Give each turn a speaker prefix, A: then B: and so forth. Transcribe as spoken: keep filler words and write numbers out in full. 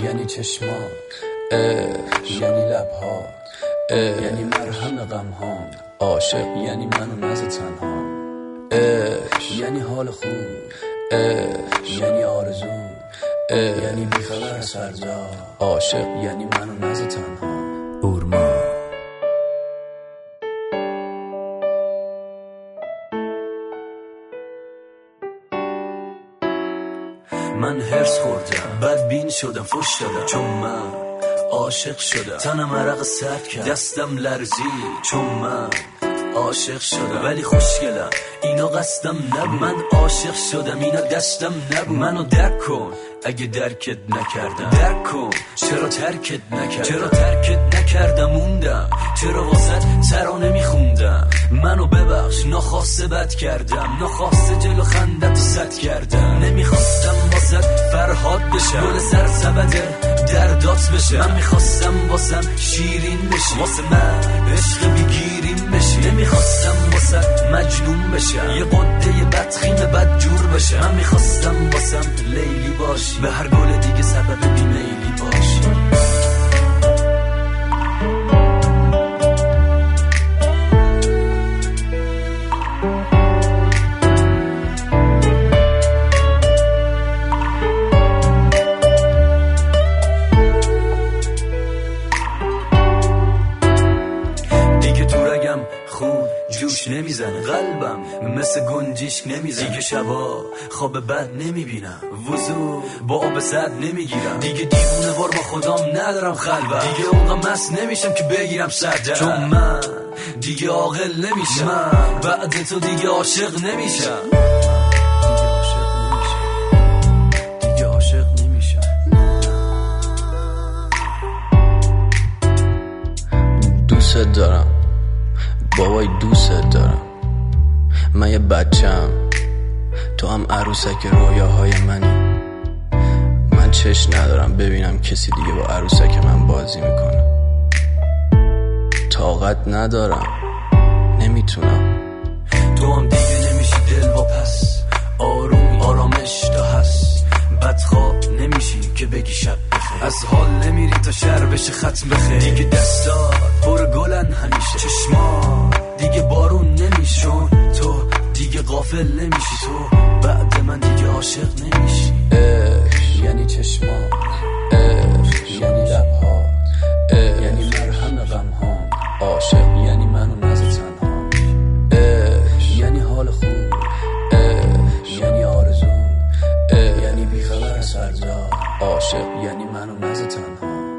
A: یعنی چشمات، یعنی لبهات، یعنی مرهم غمهام. عاشق یعنی من و نز تنها، یعنی حال خوب، یعنی آرزو، یعنی بیخبر از فردا. عاشق یعنی من و نز تنها. اورما. من هرس خوردم، بدبین شدم، فوش دادم، چون من عاشق شدم. تنم عرق سرد کرد، دستم لرزی، چون من عاشق شدم. ولی خوشگلم، اینا قصدم نبود. من عاشق شدم، اینا دستم نبود. منو درک کن اگه درکت نکردم، درک کن چرا ترکت نکردم. چرا ترکت نکردم موندم، چرا واسط ترانه میخوندم. منو ببخش ناخواسته بد کردم، ناخواسته جلو خندت سد کردم. نمیخواستم واسط فرهاد بشم، گل سر سبد دردات بشه. من میخواستم واسم شیرین بشی، واسه من عشق بیگیرین بشی. نمیخواستم واسط مجنون بشم، یه قده بدخیم بد جور بشم. من میخواستم واسم لیلی باشی، به هر گل دیگه سبب بیمیلی باشی. دیگه تو رگم خون جوش نمیزنه، قلبم مثل گنجیش نمیزنه. دیگه شبا خواب بد نمیبینم، وضو با آب سد نمیگیرم. دیگه دیوونه وار با خودم ندارم خلوت. دیگه اونقدر مست نمیشم که بگیرم سردر، چون من دیگه عاقل نمیشم. من بعد تو دیگه عاشق نمیشم، دیگه عاشق نمیشم. دوست دارم بابای، دوست دارم. من یه بچم، تو هم عروسک رویاهای منی. من چشم ندارم ببینم کسی دیگه با عروسک من بازی میکنه. طاقت ندارم، نمیتونم. تو هم دیگه نمیشی دل و پس، آرومی آرامش تا هست. بدخواب نمیشی که بگی شب بخیر، از حال نمیری تا شهر بشه ختم بخیر. دیگه دستات پر گلن همیشه، چشمات دیگه بارون نمیشون. تو دیگه غافل نمیشی، تو بعد من دیگه عاشق نمیشی. عشق یعنی چشمات، عشق یعنی لبهات، یعنی مرهم غمهام. عاشق یعنی من و نز تنها. عشق یعنی حال خوب، عشق یعنی آرزو، یعنی بیخبر از فردا. عاشق یعنی من و نز تنها.